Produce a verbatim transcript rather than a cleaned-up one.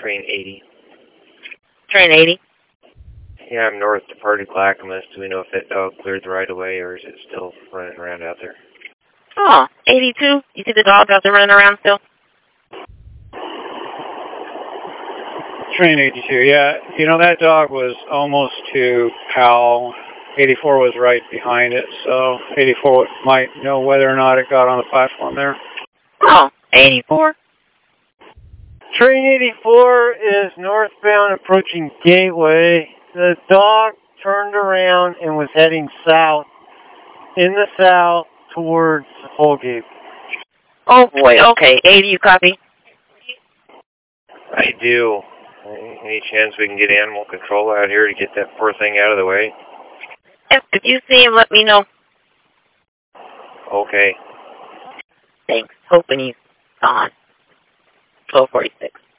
Train eighty. Train eighty? Yeah, I'm north departed Clackamas. Do we know if that dog cleared the right of way, or is it still running around out there? Oh, eighty-two? You see the dog out there running around still? Train eighty-two, yeah. You know, that dog was almost to Powell. eighty-four was right behind it, so eighty-four might know whether or not it got on the platform there. Oh, eighty-four? Train eighty-four is northbound approaching Gateway. The dog turned around and was heading south, in the south, towards Holgate. Oh boy, okay. eighty, you copy? I do. Any chance we can get animal control out here to get that poor thing out of the way? If you see him, let me know. Okay. Thanks. Hoping he's gone. twelve forty-six.